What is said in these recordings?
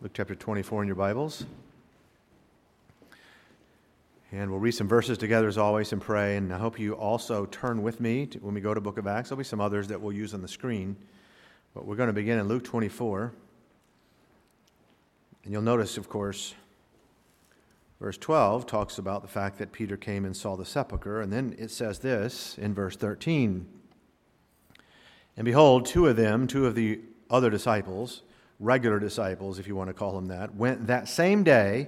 Luke chapter 24 in your Bibles. And we'll read some verses together as always and pray. And I hope you also turn with me when we go to Book of Acts. There'll be some others that we'll use on the screen. But we're going to begin in Luke 24. And you'll notice, of course, verse 12 talks about the fact that Peter came and saw the sepulchre. And then it says this in verse 13. And behold, two of the other disciples, regular disciples, if you want to call them that, went that same day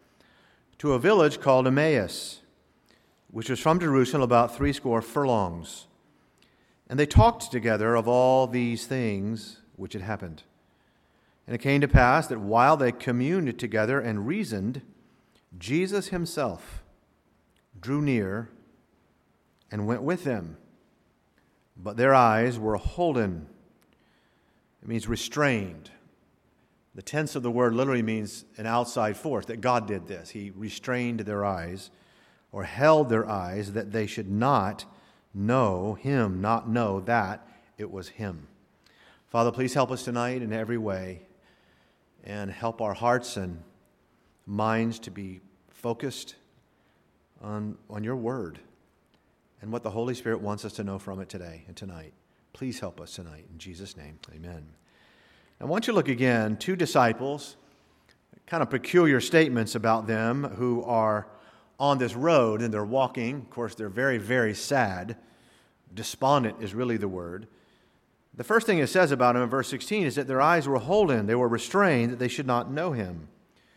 to a village called Emmaus, which was from Jerusalem about 80 furlongs. And they talked together of all these things which had happened. And it came to pass that while they communed together and reasoned, Jesus himself drew near and went with them. But their eyes were holden. It means restrained. The tense of the word literally means an outside force, that God did this. He restrained their eyes, or held their eyes, that they should not know him, not know that it was him. Father, please help us tonight in every way, and help our hearts and minds to be focused on your word and what the Holy Spirit wants us to know from it today and tonight. Please help us tonight. In Jesus' name, amen. I want you to look again, two disciples, kind of peculiar statements about them who are on this road and they're walking. Of course, they're very, very sad. Despondent is really the word. The first thing it says about them in verse 16 is that their eyes were holden, they were restrained, that they should not know him.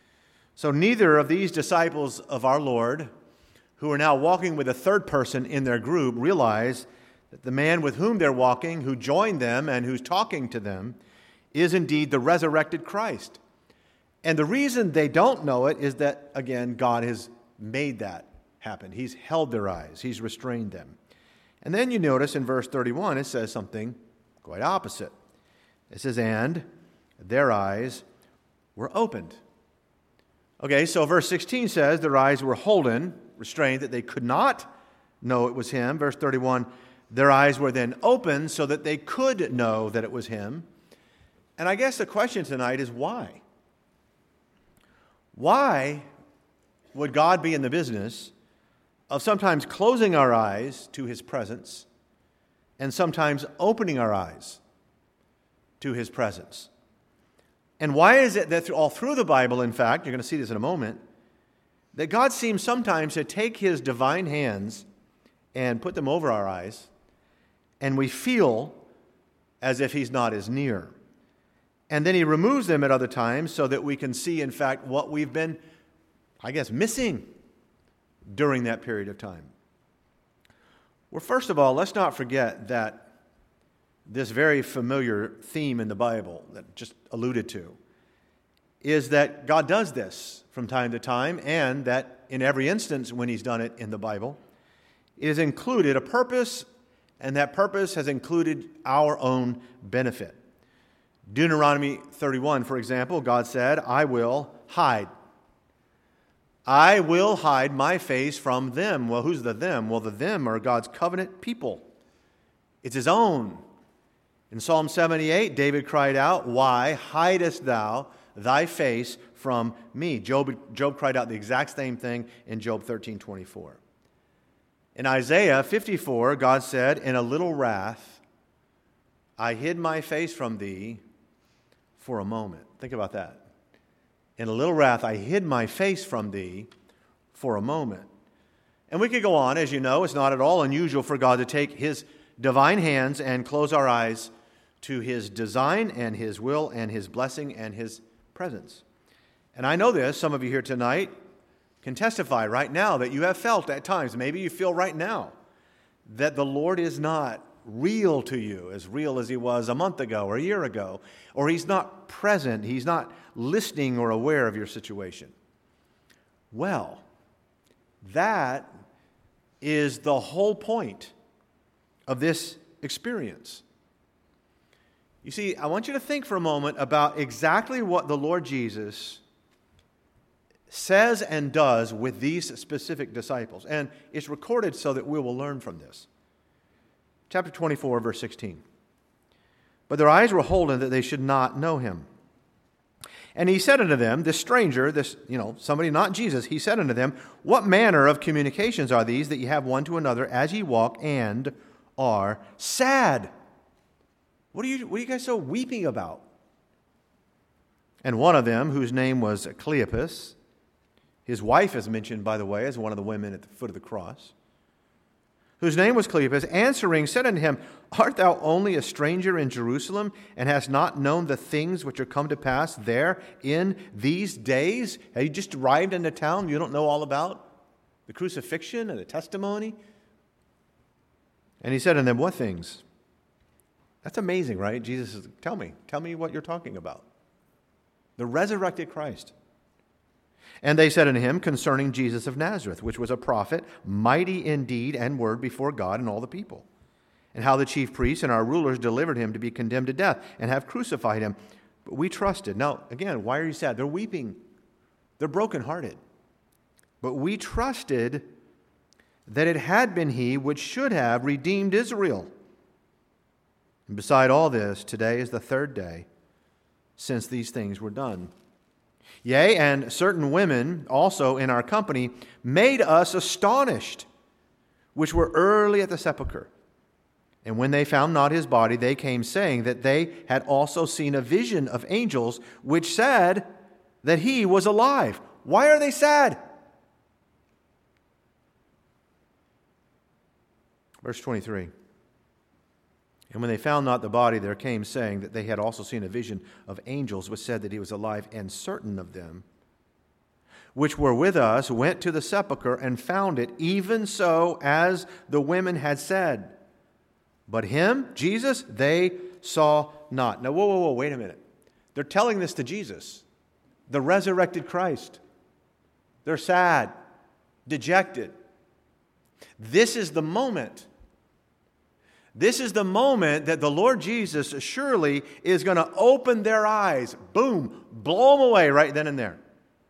So neither of these disciples of our Lord, who are now walking with a third person in their group, realize that the man with whom they're walking, who joined them and who's talking to them, is indeed the resurrected Christ. And the reason they don't know it is that, again, God has made that happen. He's held their eyes. He's restrained them. And then you notice in verse 31, it says something quite opposite. It says, and their eyes were opened. Okay, so verse 16 says their eyes were holden, restrained, that they could not know it was him. Verse 31, their eyes were then opened so that they could know that it was him. And I guess the question tonight is why? Why would God be in the business of sometimes closing our eyes to his presence and sometimes opening our eyes to his presence? And why is it that all through the Bible, in fact, you're going to see this in a moment, that God seems sometimes to take his divine hands and put them over our eyes, and we feel as if he's not as near. And then he removes them at other times so that we can see, in fact, what we've been, missing during that period of time. Well, first of all, let's not forget that this very familiar theme in the Bible that just alluded to is that God does this from time to time, and that in every instance when he's done it in the Bible, it has included a purpose, and that purpose has included our own benefit. Deuteronomy 31, for example, God said, I will hide my face from them. Well, who's the them? Well, the them are God's covenant people. It's his own. In Psalm 78, David cried out, why hidest thou thy face from me? Job cried out the exact same thing in Job 13:24. In Isaiah 54, God said, in a little wrath, I hid my face from thee for a moment. Think about that. In a little wrath, I hid my face from thee for a moment. And we could go on. As you know, it's not at all unusual for God to take his divine hands and close our eyes to his design and his will and his blessing and his presence. And I know this, some of you here tonight can testify right now that you have felt at times, maybe you feel right now, that the Lord is not real to you, as real as he was a month ago or a year ago, or he's not present, he's not listening or aware of your situation. Well, that is the whole point of this experience. You see, I want you to think for a moment about exactly what the Lord Jesus says and does with these specific disciples. And it's recorded so that we will learn from this. Chapter 24, verse 16. But their eyes were holden that they should not know him. And he said unto them, this stranger, somebody not Jesus, he said unto them, what manner of communications are these that ye have one to another as ye walk and are sad? What are you guys so weeping about? And one of them, whose name was Cleopas, his wife is mentioned, by the way, as one of the women at the foot of the cross, whose name was Cleopas, answering said unto him, art thou only a stranger in Jerusalem, and hast not known the things which are come to pass there in these days? Have you just arrived into town? You don't know all about the crucifixion and the testimony? And he said unto them, what things? That's amazing, right? Jesus says, tell me what you're talking about. The resurrected Christ. And they said unto him, concerning Jesus of Nazareth, which was a prophet, mighty in deed and word before God and all the people, and how the chief priests and our rulers delivered him to be condemned to death, and have crucified him. But we trusted. Now, again, why are you sad? They're weeping. They're brokenhearted. But we trusted that it had been he which should have redeemed Israel. And beside all this, today is the third day since these things were done. Yea, and certain women also in our company made us astonished, which were early at the sepulchre. And when they found not his body, they came saying that they had also seen a vision of angels, which said that he was alive. Why are they sad? Verse 23. And when they found not the body, there came saying that they had also seen a vision of angels, which said that he was alive, and certain of them, which were with us, went to the sepulchre and found it, even so as the women had said. But him, Jesus, they saw not. Now, whoa, wait a minute. They're telling this to Jesus, the resurrected Christ. They're sad, dejected. This is the moment. This is the moment that the Lord Jesus surely is going to open their eyes. Boom, blow them away right then and there.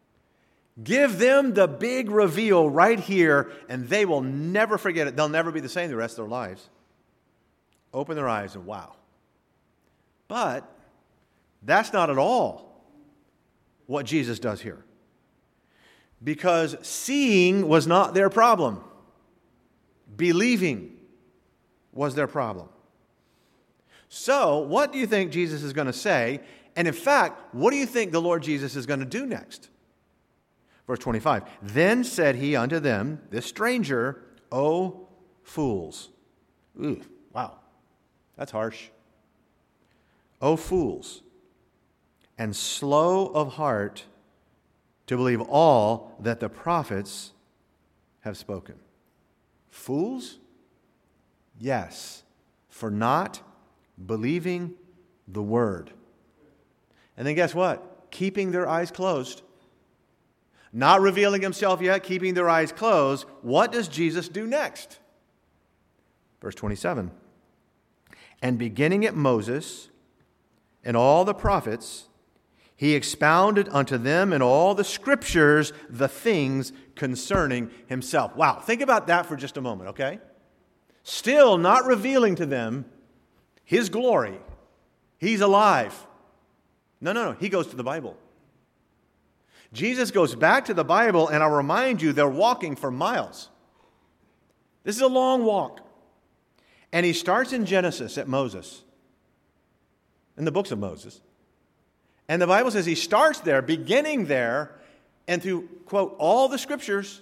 Give them the big reveal right here, and they will never forget it. They'll never be the same the rest of their lives. Open their eyes and wow. But that's not at all what Jesus does here. Because seeing was not their problem. Believing was their problem. So, what do you think Jesus is going to say? And in fact, what do you think the Lord Jesus is going to do next? Verse 25. Then said he unto them, this stranger, O fools. Ooh, wow. That's harsh. O fools, and slow of heart to believe all that the prophets have spoken. Fools? Yes, for not believing the word. And then guess what? Keeping their eyes closed. Not revealing himself yet, keeping their eyes closed. What does Jesus do next? Verse 27. And beginning at Moses and all the prophets, he expounded unto them in all the scriptures the things concerning himself. Wow, think about that for just a moment, okay? Still not revealing to them his glory. He's alive. No. He goes to the Bible. Jesus goes back to the Bible, and I'll remind you, they're walking for miles. This is a long walk. And he starts in Genesis at Moses, in the books of Moses. And the Bible says he starts there, beginning there, and through, quote, all the scriptures,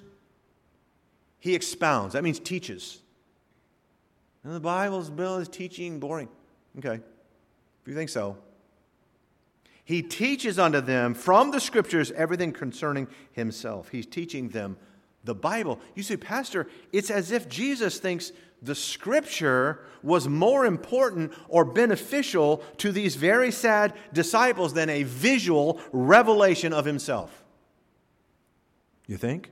he expounds. That means teaches. And the Bible's bill is teaching boring. Okay, if you think so. He teaches unto them from the scriptures everything concerning himself. He's teaching them the Bible. You see, Pastor, it's as if Jesus thinks the scripture was more important or beneficial to these very sad disciples than a visual revelation of himself. You think?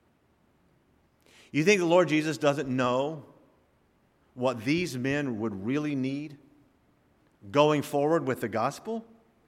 You think the Lord Jesus doesn't know what these men would really need going forward with the gospel?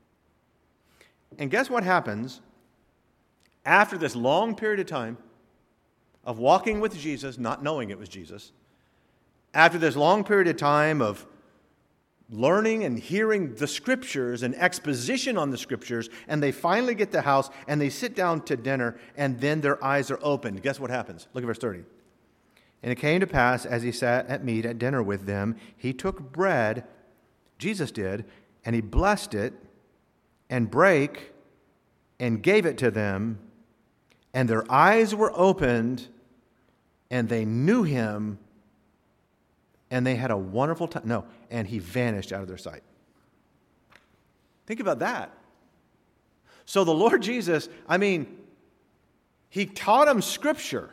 And guess what happens after this long period of time of walking with Jesus, not knowing it was Jesus, after this long period of time of learning and hearing the Scriptures and exposition on the Scriptures, and they finally get to the house, and they sit down to dinner, and then their eyes are opened. Guess what happens? Look at verse 30. And it came to pass, as he sat at meat at dinner with them, he took bread, Jesus did, and he blessed it, and brake, and gave it to them, and their eyes were opened, and they knew him, and they had a wonderful time. No, and he vanished out of their sight. Think about that. So the Lord Jesus, he taught them Scripture.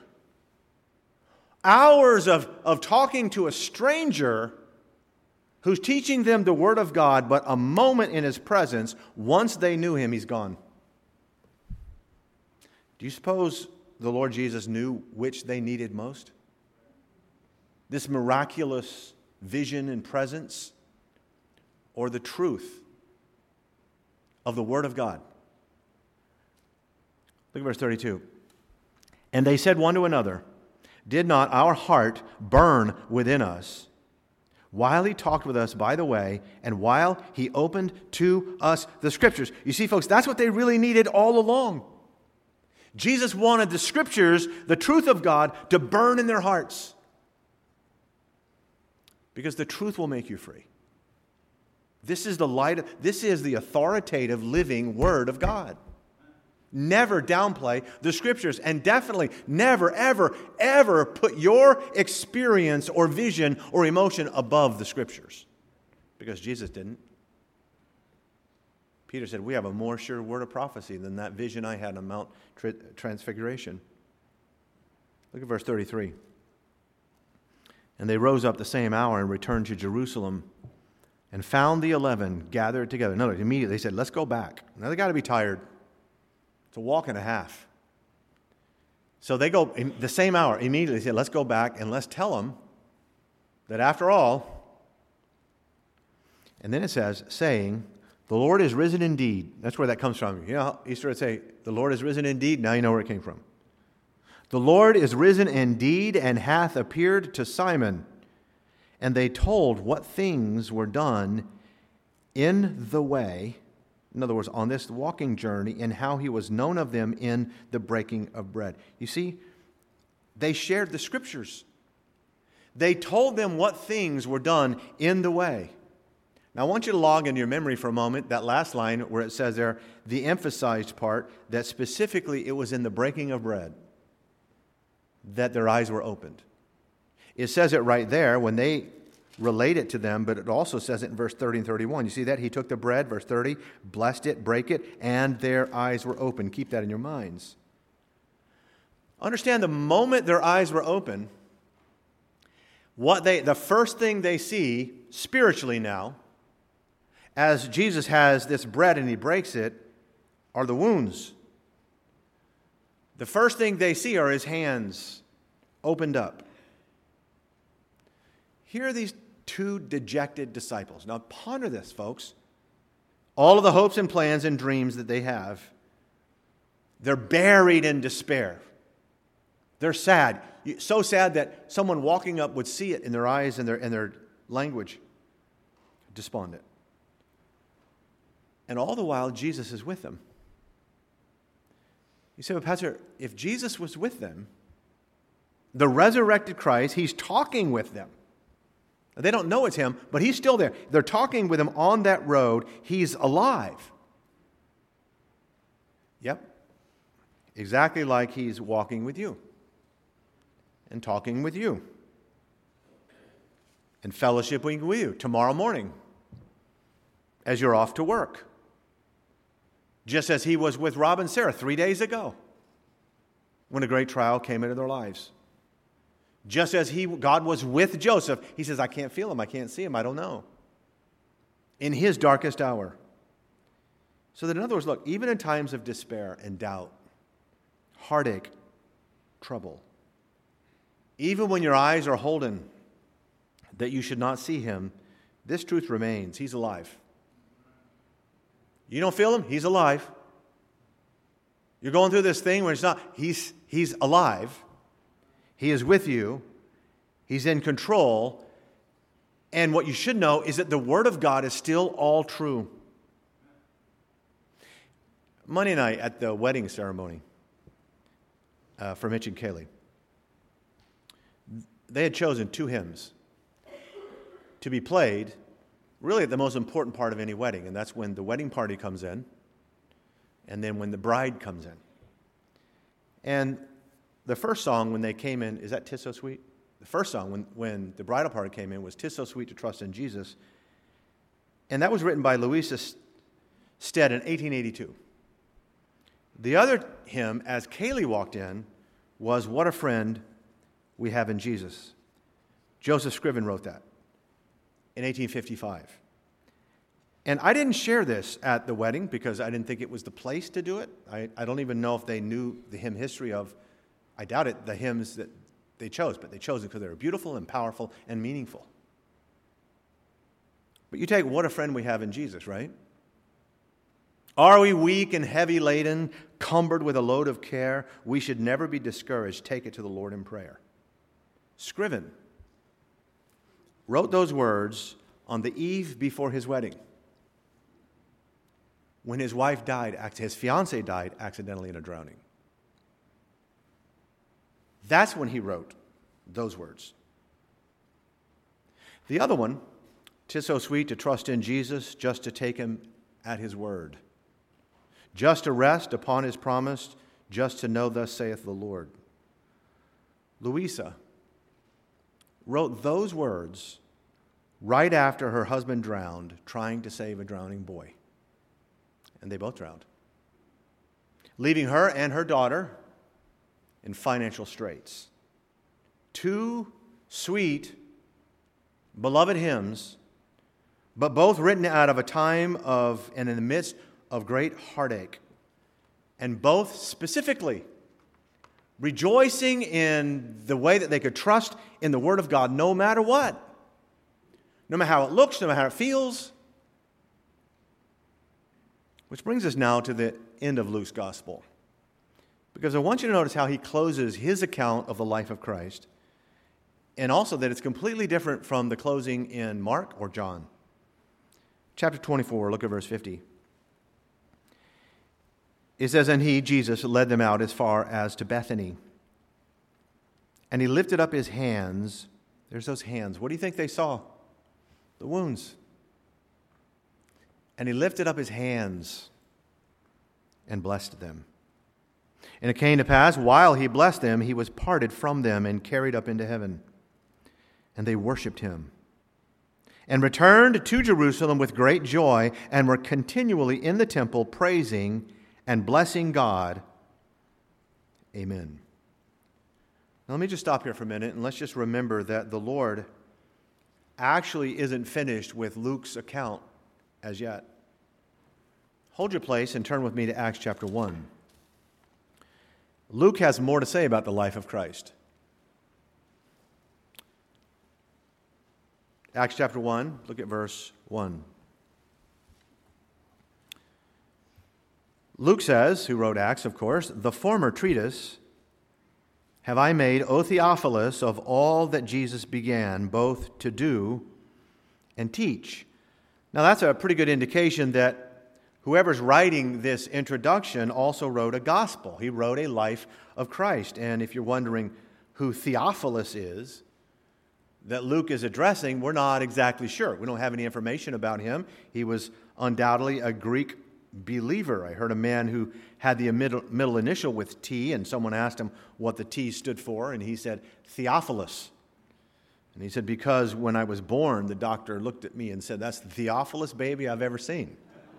Hours of talking to a stranger who's teaching them the Word of God, but a moment in his presence, once they knew him, he's gone. Do you suppose the Lord Jesus knew which they needed most? This miraculous vision and presence, or the truth of the Word of God? Look at verse 32. And they said one to another, did not our heart burn within us while he talked with us by the way, and while he opened to us the Scriptures? You see, folks, that's what they really needed all along. Jesus wanted the Scriptures, the truth of God, to burn in their hearts. Because the truth will make you free. This is the light, this is the authoritative, living Word of God. Never downplay the Scriptures, and definitely never, ever, ever put your experience or vision or emotion above the Scriptures. Because Jesus didn't. Peter said, we have a more sure word of prophecy than that vision I had on Mount Transfiguration. Look at verse 33. And they rose up the same hour and returned to Jerusalem and found the 11 gathered together. No, immediately they said, let's go back. Now they got to be tired. It's a walk and a half. So they go the same hour, immediately said, let's go back and let's tell them that after all, and then it says, saying, the Lord is risen indeed. That's where that comes from. You know, Easter would say, the Lord is risen indeed. Now you know where it came from. The Lord is risen indeed and hath appeared to Simon. And they told what things were done in the way, in other words, on this walking journey, and how he was known of them in the breaking of bread. You see, they shared the Scriptures. They told them what things were done in the way. Now, I want you to log into your memory for a moment that last line where it says there, the emphasized part, that specifically it was in the breaking of bread that their eyes were opened. It says it right there when they relate it to them, but it also says it in verse 30 and 31. You see that? He took the bread, verse 30, blessed it, brake it, and their eyes were open. Keep that in your minds. Understand, the moment their eyes were open, the first thing they see spiritually now, as Jesus has this bread and he breaks it, are the wounds. The first thing they see are his hands opened up. Here are these two dejected disciples. Now ponder this, folks. All of the hopes and plans and dreams that they have, they're buried in despair. They're sad. So sad that someone walking up would see it in their eyes and their language. Despondent. And all the while, Jesus is with them. You say, well, Pastor, if Jesus was with them, the resurrected Christ, he's talking with them. They don't know it's him, but he's still there. They're talking with him on that road. He's alive. Yep. Exactly like he's walking with you and talking with you and fellowshipping with you tomorrow morning as you're off to work. Just as he was with Rob and Sarah 3 days ago when a great trial came into their lives. Just as God was with Joseph, he says, I can't feel him, I can't see him, I don't know. In his darkest hour. So that in other words, look, even in times of despair and doubt, heartache, trouble, even when your eyes are holden that you should not see him, this truth remains. He's alive. You don't feel him? He's alive. You're going through this thing where it's not, he's alive. He is with you. He's in control. And what you should know is that the Word of God is still all true. Monday night at the wedding ceremony for Mitch and Kaylee, they had chosen 2 hymns to be played really at the most important part of any wedding, and that's when the wedding party comes in and then when the bride comes in. And the first song when they came in, is that 'Tis So Sweet? The first song when the bridal party came in was 'Tis So Sweet to Trust in Jesus, and that was written by Louisa Stead in 1882. The other hymn, as Kaylee walked in, was What a Friend We Have in Jesus. Joseph Scriven wrote that in 1855. And I didn't share this at the wedding because I didn't think it was the place to do it. I don't even know if they knew the hymn history of, I doubt it, the hymns that they chose, but they chose it because they were beautiful and powerful and meaningful. But you take What a Friend We Have in Jesus, right? Are we weak and heavy laden, cumbered with a load of care? We should never be discouraged. Take it to the Lord in prayer. Scriven wrote those words on the eve before his wedding, when his wife died, his fiancée died accidentally in a drowning. That's when he wrote those words. The other one, 'Tis so sweet to trust in Jesus, just to take him at his word. Just to rest upon his promise, just to know thus saith the Lord. Louisa wrote those words right after her husband drowned, trying to save a drowning boy. And they both drowned, leaving her and her daughter in financial straits. 2 sweet, beloved hymns, but both written out of a time of and in the midst of great heartache, and both specifically rejoicing in the way that they could trust in the Word of God no matter what, no matter how it looks, no matter how it feels. Which brings us now to the end of Luke's gospel, because I want you to notice how he closes his account of the life of Christ, and also that it's completely different from the closing in Mark or John. Chapter 24, look at verse 50. It says, And he, Jesus, led them out as far as to Bethany. And he lifted up his hands. There's those hands. What do you think they saw? The wounds. And he lifted up his hands and blessed them. And it came to pass, while he blessed them, he was parted from them and carried up into heaven. And they worshipped him, and returned to Jerusalem with great joy, and were continually in the temple praising and blessing God. Amen. Now let me just stop here for a minute, and let's just remember that the Lord actually isn't finished with Luke's account as yet. Hold your place and turn with me to Acts chapter 1. Luke has more to say about the life of Christ. Acts chapter 1, look at verse 1. Luke says, who wrote Acts, of course, the former treatise have I made, O Theophilus, of all that Jesus began, both to do and teach. Now that's a pretty good indication that whoever's writing this introduction also wrote a gospel. He wrote a life of Christ. And if you're wondering who Theophilus is that Luke is addressing, we're not exactly sure. We don't have any information about him. He was undoubtedly a Greek believer. I heard a man who had the middle initial with T, and someone asked him what the T stood for, and he said, Theophilus. And he said, because when I was born, the doctor looked at me and said, that's the Theophilus baby I've ever seen.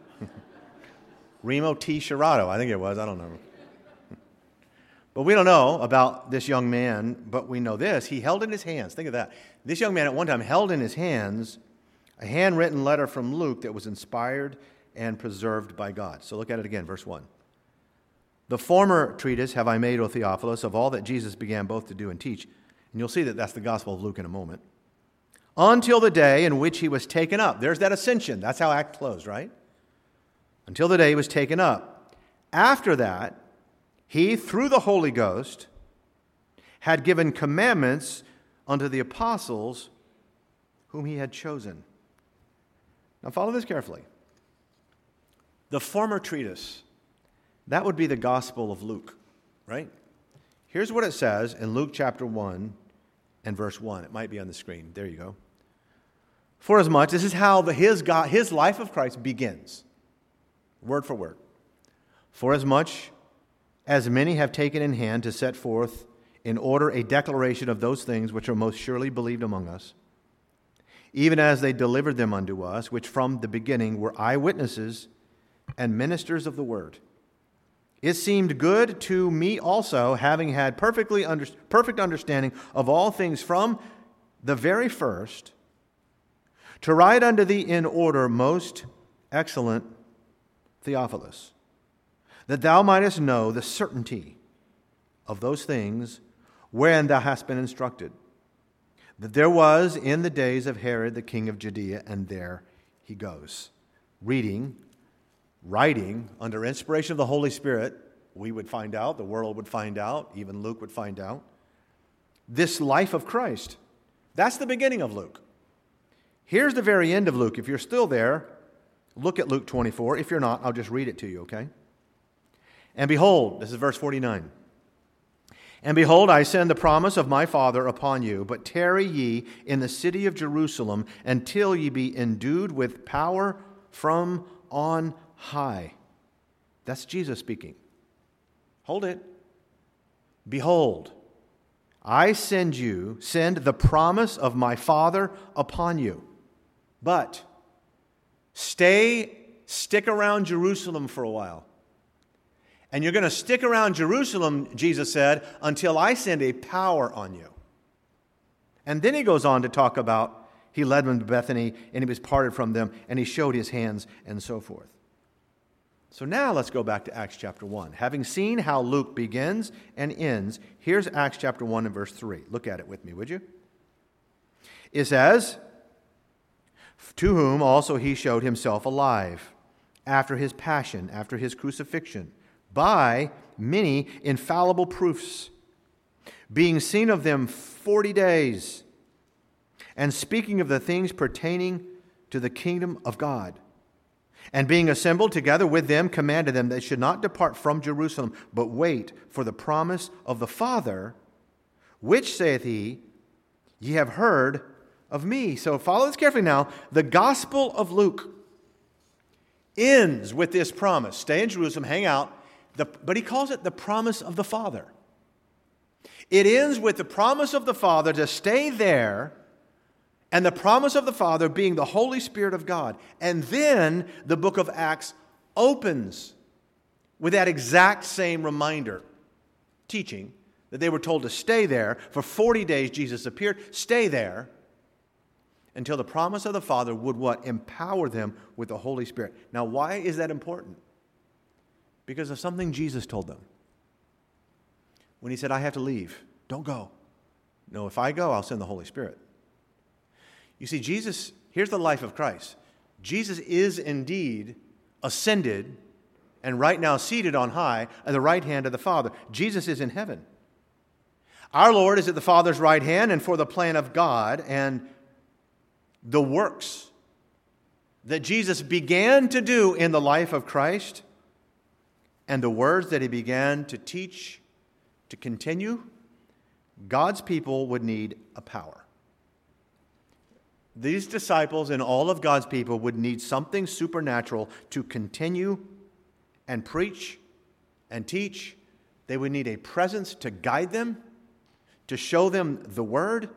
Remo T. Shirato, I think it was, I don't know. But we don't know about this young man, but we know this. He held in his hands, think of that. This young man at one time held in his hands a handwritten letter from Luke that was inspired and preserved by God. So look at it again, verse 1. The former treatise have I made, O Theophilus, of all that Jesus began both to do and teach. And you'll see that that's the Gospel of Luke in a moment. Until the day in which he was taken up. There's that ascension. That's how Act closed, right? Until the day he was taken up. After that, he, through the Holy Ghost, had given commandments unto the apostles whom he had chosen. Now follow this carefully. The former treatise, that would be the Gospel of Luke, right? Here's what it says in Luke chapter 1 and verse 1. It might be on the screen. There you go. For as much, this is how his life of Christ begins, word for word. For as much as many have taken in hand to set forth in order a declaration of those things which are most surely believed among us, even as they delivered them unto us, which from the beginning were eyewitnesses and ministers of the word. It seemed good to me also, having had perfect understanding of all things from the very first, to write unto thee in order, most excellent Theophilus, that thou mightest know the certainty of those things wherein thou hast been instructed, that there was in the days of Herod the king of Judea, and there he goes. Writing under inspiration of the Holy Spirit, we would find out, the world would find out, even Luke would find out, this life of Christ. That's the beginning of Luke. Here's the very end of Luke. If you're still there, look at Luke 24. If you're not, I'll just read it to you, okay? And behold, this is verse 49. And behold, I send the promise of my Father upon you, but tarry ye in the city of Jerusalem until ye be endued with power from on high. That's Jesus speaking. Hold it. Behold, I send the promise of my Father upon you. But stick around Jerusalem for a while. And you're going to stick around Jerusalem, Jesus said, until I send a power on you. And then he goes on to talk about, he led them to Bethany, and he was parted from them, and he showed his hands, and so forth. So now let's go back to Acts chapter 1. Having seen how Luke begins and ends, here's Acts chapter 1 and verse 3. Look at it with me, would you? It says, to whom also he showed himself alive, after his passion, after his crucifixion, by many infallible proofs, being seen of them 40 days, and speaking of the things pertaining to the kingdom of God. And being assembled together with them, commanded them they should not depart from Jerusalem, but wait for the promise of the Father, which, saith he, ye have heard of me. So follow this carefully now. The Gospel of Luke ends with this promise. Stay in Jerusalem, hang out. But he calls it the promise of the Father. It ends with the promise of the Father to stay there, and the promise of the Father being the Holy Spirit of God. And then the book of Acts opens with that exact same reminder, teaching that they were told to stay there. For 40 days Jesus appeared. Stay there until the promise of the Father would what? Empower them with the Holy Spirit. Now, why is that important? Because of something Jesus told them. When he said, I have to leave. Don't go. No, if I go, I'll send the Holy Spirit. You see, Jesus, here's the life of Christ. Jesus is indeed ascended and right now seated on high at the right hand of the Father. Jesus is in heaven. Our Lord is at the Father's right hand, and for the plan of God and the works that Jesus began to do in the life of Christ and the words that he began to teach to continue, God's people would need a power. These disciples and all of God's people would need something supernatural to continue and preach and teach. They would need a presence to guide them, to show them the word,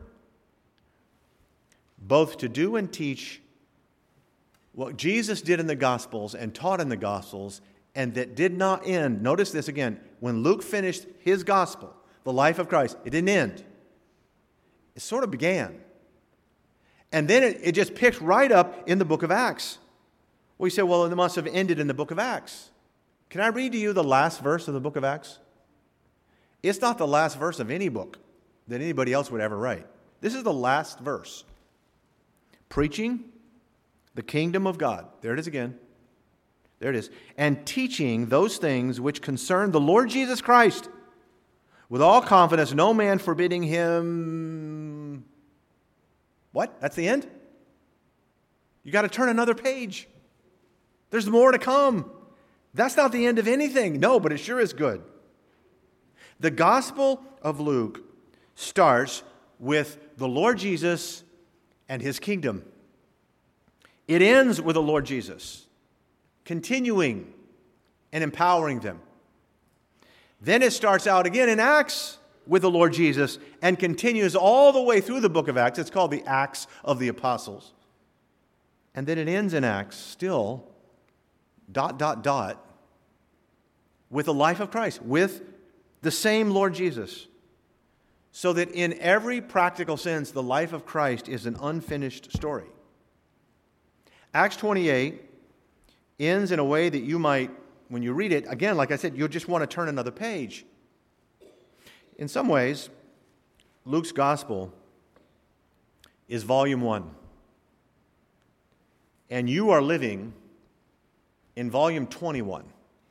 both to do and teach what Jesus did in the Gospels and taught in the Gospels, and that did not end. Notice this again. When Luke finished his Gospel, the life of Christ, it didn't end. It sort of began. And then it just picked right up in the book of Acts. Well, you say, well, it must have ended in the book of Acts. Can I read to you the last verse of the book of Acts? It's not the last verse of any book that anybody else would ever write. This is the last verse. Preaching the kingdom of God. There it is again. There it is. And teaching those things which concern the Lord Jesus Christ, with all confidence, no man forbidding him. What? That's the end? You got to turn another page. There's more to come. That's not the end of anything. No, but it sure is good. The Gospel of Luke starts with the Lord Jesus and his kingdom. It ends with the Lord Jesus, continuing and empowering them. Then it starts out again in Acts with the Lord Jesus and continues all the way through the book of Acts. It's called the Acts of the Apostles. And then it ends in Acts still, ... with the life of Christ, with the same Lord Jesus. So that in every practical sense, the life of Christ is an unfinished story. Acts 28 ends in a way that you might, when you read it, again, like I said, you'll just want to turn another page. In some ways, Luke's gospel is volume 1. And you are living in volume 21.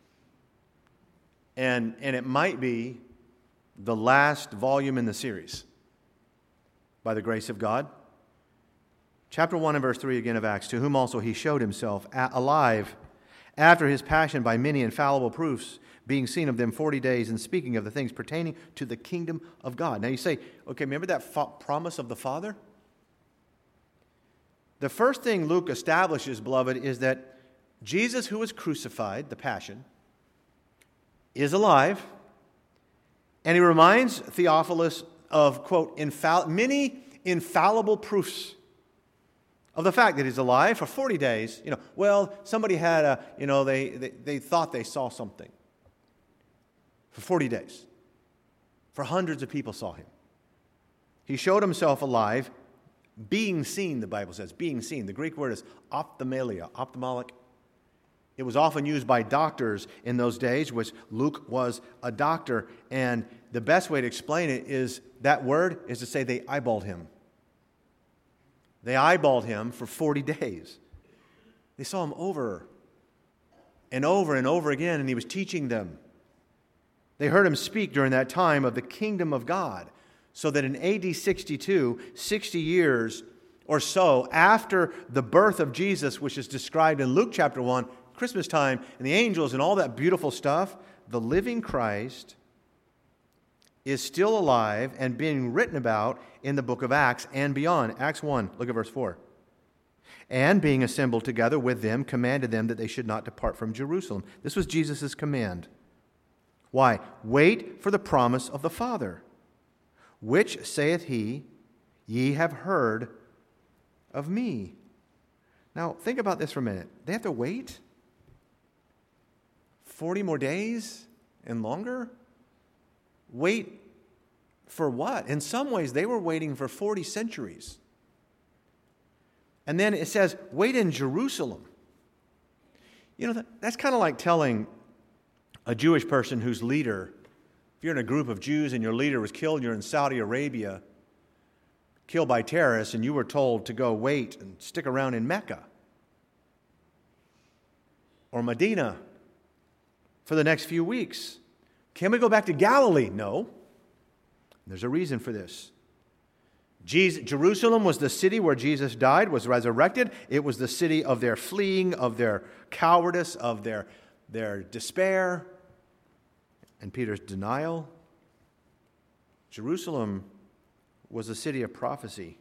And it might be the last volume in the series, by the grace of God. Chapter 1 and verse 3 again of Acts, to whom also he showed himself alive after his passion by many infallible proofs, being seen of them 40 days and speaking of the things pertaining to the kingdom of God. Now you say, okay, remember that promise of the Father? The first thing Luke establishes, beloved, is that Jesus, who was crucified, the passion, is alive. And he reminds Theophilus of, quote, many infallible proofs of the fact that he's alive for 40 days. Somebody had they thought they saw something. For 40 days. For hundreds of people saw him. He showed himself alive, being seen, the Bible says, being seen. The Greek word is ophthalmic. It was often used by doctors in those days, which Luke was a doctor. And the best way to explain it is that word is to say they eyeballed him. They eyeballed him for 40 days. They saw him over and over and over again, and he was teaching them. They heard him speak during that time of the kingdom of God, so that in AD 62, 60 years or so after the birth of Jesus, which is described in Luke chapter 1, Christmas time, and the angels and all that beautiful stuff, the living Christ is still alive and being written about in the book of Acts and beyond. Acts 1, look at verse 4. And being assembled together with them, commanded them that they should not depart from Jerusalem. This was Jesus' command. Why? Wait for the promise of the Father, which, saith he, ye have heard of me. Now, think about this for a minute. They have to wait 40 more days and longer? Wait for what? In some ways, they were waiting for 40 centuries. And then it says, wait in Jerusalem. That's kind of like telling a Jewish person whose leader, if you're in a group of Jews and your leader was killed, you're in Saudi Arabia, killed by terrorists, and you were told to go wait and stick around in Mecca or Medina for the next few weeks. Can we go back to Galilee? No. There's a reason for this. Jerusalem was the city where Jesus died, was resurrected. It was the city of their fleeing, of their cowardice, of their despair, and Peter's denial. Jerusalem was a city of prophecy.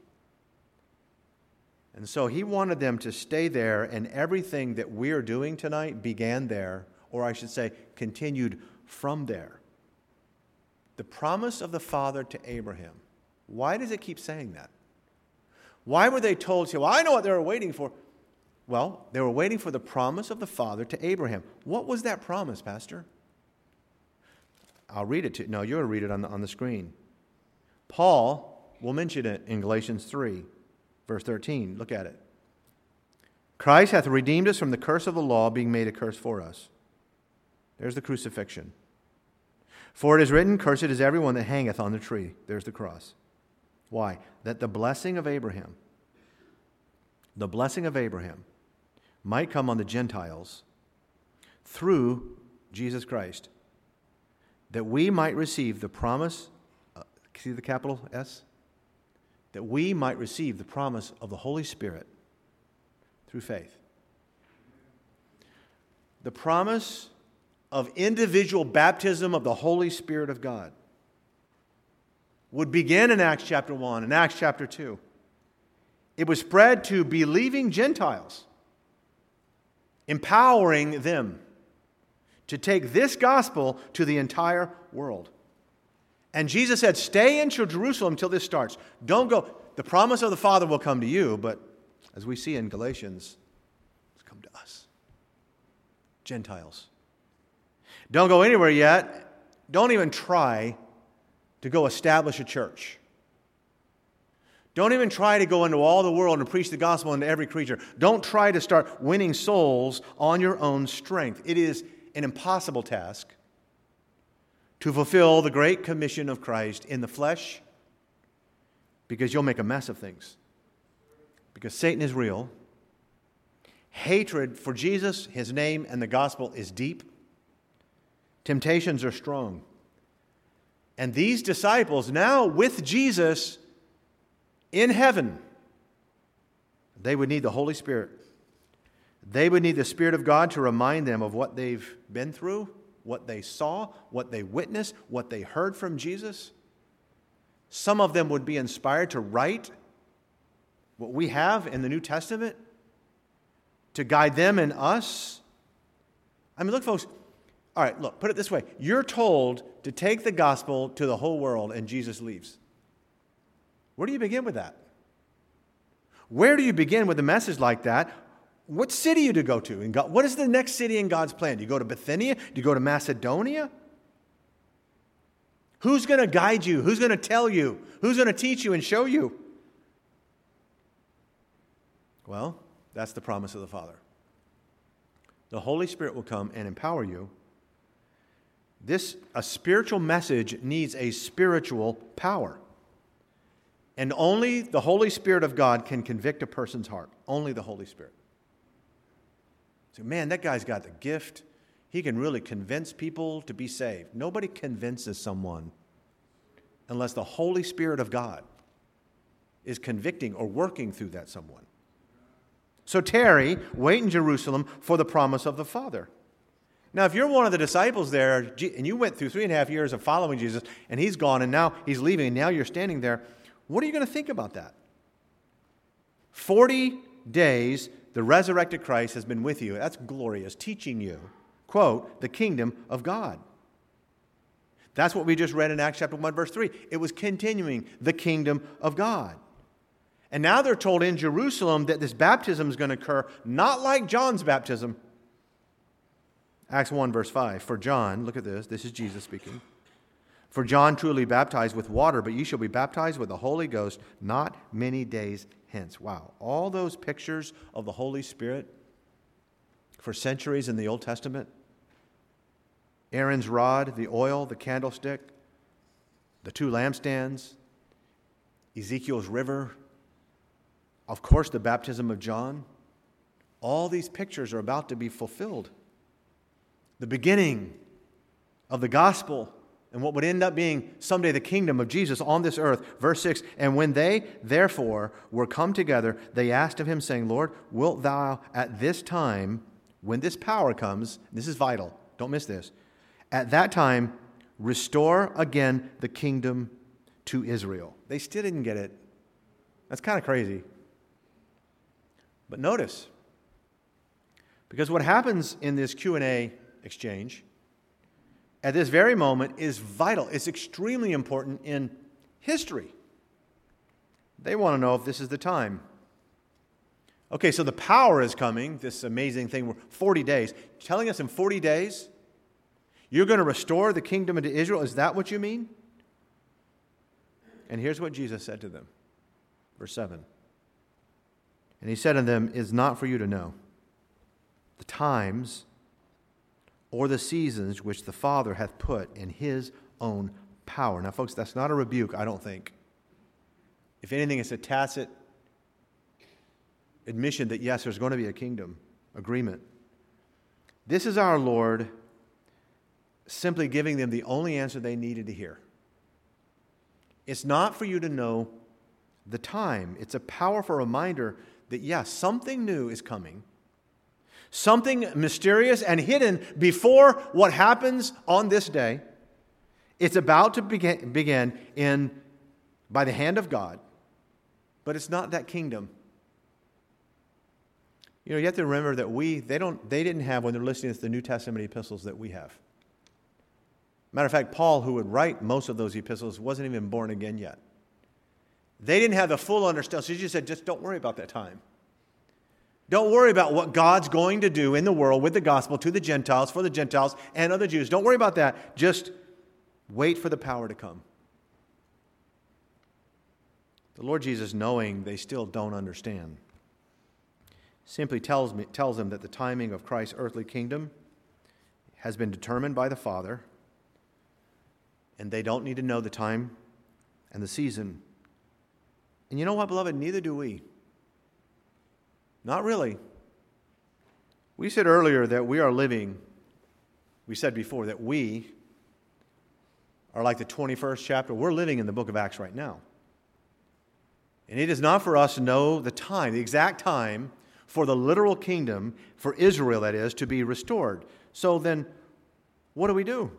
And so he wanted them to stay there, and everything that we're doing tonight began there, or I should say, continued from there. The promise of the Father to Abraham. Why does it keep saying that? Why were they told, well, I know what they were waiting for. Well, they were waiting for the promise of the Father to Abraham. What was that promise, Pastor? I'll read it to you. No, you're going to read it on the screen. Paul will mention it in Galatians 3, verse 13. Look at it. Christ hath redeemed us from the curse of the law, being made a curse for us. There's the crucifixion. For it is written, cursed is everyone that hangeth on the tree. There's the cross. Why? That the blessing of Abraham might come on the Gentiles through Jesus Christ, that we might receive the promise, see the capital S? That we might receive the promise of the Holy Spirit through faith. The promise of individual baptism of the Holy Spirit of God would begin in Acts chapter 1 and Acts chapter 2. It was spread to believing Gentiles, empowering them to take this gospel to the entire world. And Jesus said, stay in Jerusalem until this starts. Don't go. The promise of the Father will come to you, but as we see in Galatians, it's come to us, Gentiles. Don't go anywhere yet. Don't even try to go establish a church. Don't even try to go into all the world and preach the gospel into every creature. Don't try to start winning souls on your own strength. It is an impossible task to fulfill the great commission of Christ in the flesh, because you'll make a mess of things. Because Satan is real. Hatred for Jesus, his name, and the gospel is deep. Temptations are strong. And these disciples, now with Jesus in heaven, they would need the Holy Spirit. They would need the Spirit of God to remind them of what they've been through, what they saw, what they witnessed, what they heard from Jesus. Some of them would be inspired to write what we have in the New Testament to guide them and us. I mean, look, folks. All right, look, put it this way. You're told to take the gospel to the whole world, and Jesus leaves. Where do you begin with that? Where do you begin with a message like that? What city do you go to? And what is the next city in God's plan? Do you go to Bithynia? Do you go to Macedonia? Who's going to guide you? Who's going to tell you? Who's going to teach you and show you? Well, that's the promise of the Father. The Holy Spirit will come and empower you. A spiritual message needs a spiritual power. And only the Holy Spirit of God can convict a person's heart. Only the Holy Spirit. So, man, that guy's got the gift. He can really convince people to be saved. Nobody convinces someone unless the Holy Spirit of God is convicting or working through that someone. So tarry, wait in Jerusalem for the promise of the Father. Now, if you're one of the disciples there, and you went through 3.5 years of following Jesus, and he's gone, and now he's leaving, and now you're standing there, what are you going to think about that? 40 days, the resurrected Christ has been with you. That's glorious, teaching you, quote, the kingdom of God. That's what we just read in Acts chapter 1, verse 3. It was continuing the kingdom of God. And now they're told in Jerusalem that this baptism is going to occur not like John's baptism. Acts 1, verse 5. For John, look at this. This is Jesus speaking. For John truly baptized with water, but ye shall be baptized with the Holy Ghost not many days hence. Wow. All those pictures of the Holy Spirit for centuries in the Old Testament. Aaron's rod, the oil, the candlestick, the 2 lampstands, Ezekiel's river, of course, the baptism of John. All these pictures are about to be fulfilled. The beginning of the gospel and what would end up being someday the kingdom of Jesus on this earth. Verse 6, and when they, therefore, were come together, they asked of him, saying, Lord, wilt thou at this time, when this power comes, this is vital, don't miss this, at that time restore again the kingdom to Israel. They still didn't get it. That's kind of crazy. But notice, because what happens in this Q&A exchange at this very moment is vital. It's extremely important in history. They want to know if this is the time. Okay, so the power is coming, this amazing thing, 40 days. Telling us in 40 days, you're going to restore the kingdom into Israel? Is that what you mean? And here's what Jesus said to them. Verse 7. And he said unto them, it is not for you to know the times or the seasons which the Father hath put in his own power. Now, folks, that's not a rebuke, I don't think. If anything, it's a tacit admission that, yes, there's going to be a kingdom agreement. This is our Lord simply giving them the only answer they needed to hear. It's not for you to know the time. It's a powerful reminder that, yes, something new is coming. Something mysterious and hidden before what happens on this day. It's about to begin by the hand of God, but it's not that kingdom. You have to remember that they didn't have, when they're listening to the New Testament epistles, that we have. Matter of fact, Paul, who would write most of those epistles, wasn't even born again yet. They didn't have the full understanding. So Jesus said, just don't worry about that time. Don't worry about what God's going to do in the world with the gospel to the Gentiles, for the Gentiles and other Jews. Don't worry about that. Just wait for the power to come. The Lord Jesus, knowing they still don't understand, simply tells them that the timing of Christ's earthly kingdom has been determined by the Father, and they don't need to know the time and the season. And you know what, beloved? Neither do we. Not really. We said earlier that we said before that we are like the 21st chapter. We're living in the book of Acts right now. And it is not for us to know the time, the exact time, for the literal kingdom, for Israel that is, to be restored. So then, what do?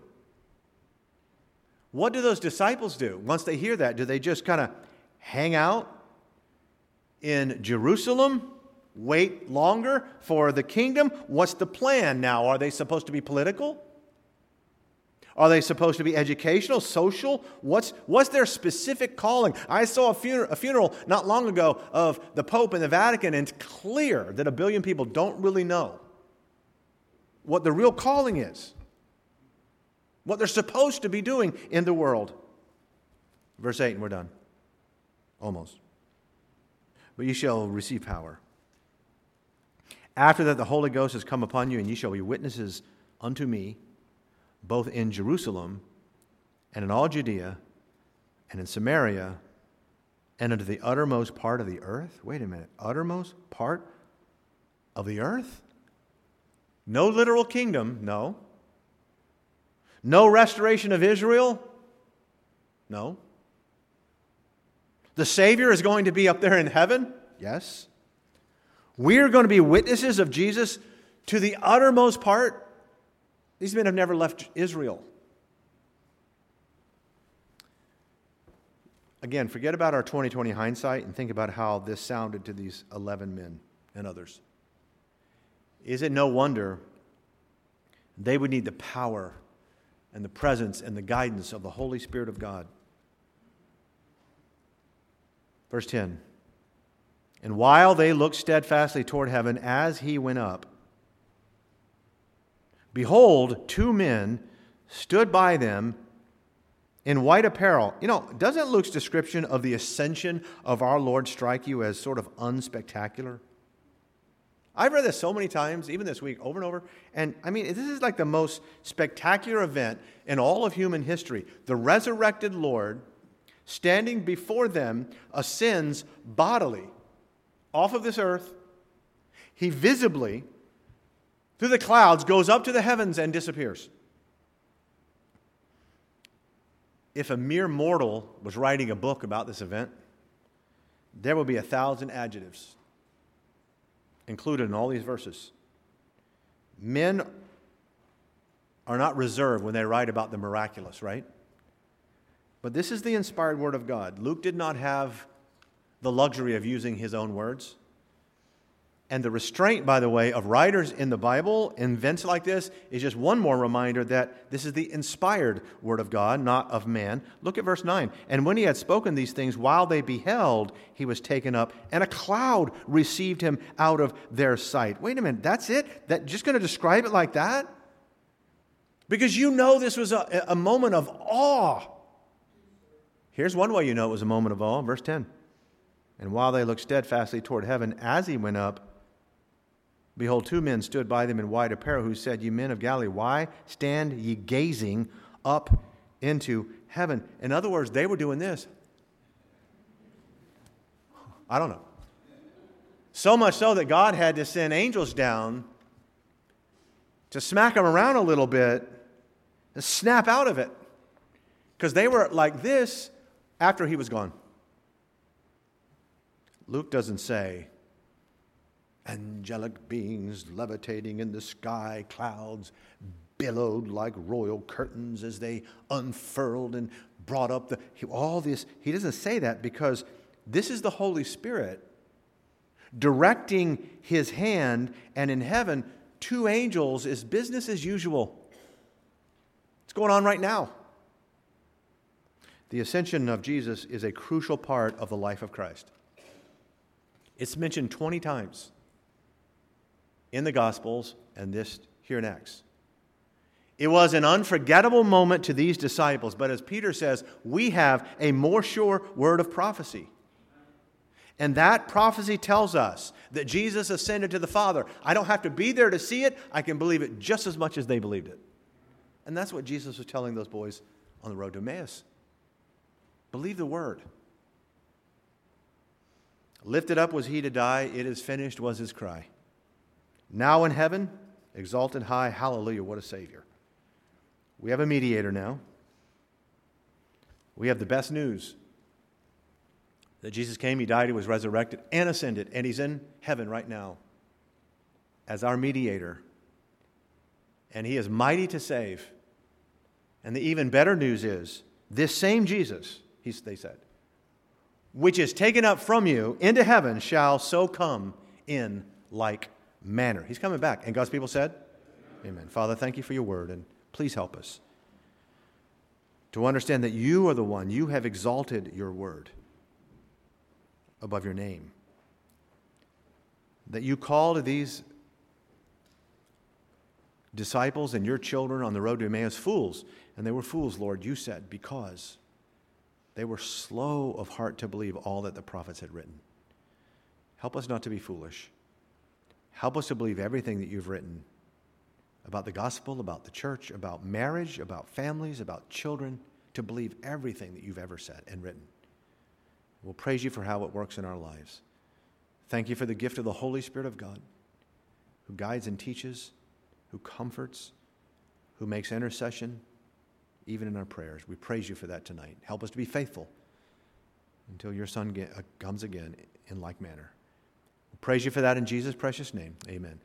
What do those disciples do? Once they hear that, do they just kind of hang out in Jerusalem? Wait longer for the kingdom? What's the plan now? Are they supposed to be political? Are they supposed to be educational, social? What's their specific calling? I saw a funeral not long ago of the Pope in the Vatican, and it's clear that 1 billion people don't really know what the real calling is, what they're supposed to be doing in the world. Verse 8, and we're done. Almost. But you shall receive power. After that, the Holy Ghost has come upon you, and ye shall be witnesses unto me, both in Jerusalem and in all Judea and in Samaria and unto the uttermost part of the earth. Wait a minute. Uttermost part of the earth? No literal kingdom, no. No restoration of Israel, no. The Savior is going to be up there in heaven, yes. We're going to be witnesses of Jesus to the uttermost part. These men have never left Israel. Again, forget about our 20/20 hindsight and think about how this sounded to these 11 men and others. Is it no wonder they would need the power and the presence and the guidance of the Holy Spirit of God? Verse 10. And while they looked steadfastly toward heaven as he went up, behold, 2 men stood by them in white apparel. Doesn't Luke's description of the ascension of our Lord strike you as sort of unspectacular? I've read this so many times, even this week, over and over. And this is like the most spectacular event in all of human history. The resurrected Lord, standing before them, ascends bodily off of this earth. He visibly, through the clouds, goes up to the heavens and disappears. If a mere mortal was writing a book about this event, there would be 1,000 adjectives included in all these verses. Men are not reserved when they write about the miraculous, right? But this is the inspired word of God. Luke did not have the luxury of using his own words. And the restraint, by the way, of writers in the Bible, in events like this, is just one more reminder that this is the inspired word of God, not of man. Look at verse 9. And when he had spoken these things, while they beheld, he was taken up, and a cloud received him out of their sight. Wait a minute, that's it? That just going to describe it like that? Because this was a moment of awe. Here's one way you know it was a moment of awe. Verse 10. And while they looked steadfastly toward heaven as he went up, behold, 2 men stood by them in white apparel, who said, Ye men of Galilee, why stand ye gazing up into heaven? In other words, they were doing this. I don't know. So much so that God had to send angels down to smack them around a little bit and snap out of it. Because they were like this after he was gone. Luke doesn't say angelic beings levitating in the sky, clouds billowed like royal curtains as they unfurled and brought up all this. He doesn't say that because this is the Holy Spirit directing his hand, and in heaven, 2 angels is business as usual. It's going on right now. The ascension of Jesus is a crucial part of the life of Christ. It's mentioned 20 times in the Gospels and this here in Acts. It was an unforgettable moment to these disciples, but as Peter says, we have a more sure word of prophecy. And that prophecy tells us that Jesus ascended to the Father. I don't have to be there to see it. I can believe it just as much as they believed it. And that's what Jesus was telling those boys on the road to Emmaus. Believe the word. Lifted up was he to die. It is finished was his cry. Now in heaven, exalted high, hallelujah, what a Savior. We have a mediator now. We have the best news. That Jesus came, he died, he was resurrected, and ascended, and he's in heaven right now as our mediator. And he is mighty to save. And the even better news is, this same Jesus, they said, which is taken up from you into heaven, shall so come in like manner. He's coming back. And God's people said, Amen. Father, thank you for your word, and please help us to understand that you are the one, you have exalted your word above your name. That you called these disciples and your children on the road to Emmaus fools. And they were fools, Lord, you said, because they were slow of heart to believe all that the prophets had written. Help us not to be foolish. Help us to believe everything that you've written about the gospel, about the church, about marriage, about families, about children, to believe everything that you've ever said and written. We'll praise you for how it works in our lives. Thank you for the gift of the Holy Spirit of God, who guides and teaches, who comforts, who makes intercession, even in our prayers. We praise you for that tonight. Help us to be faithful until your Son comes again in like manner. We praise you for that in Jesus' precious name. Amen.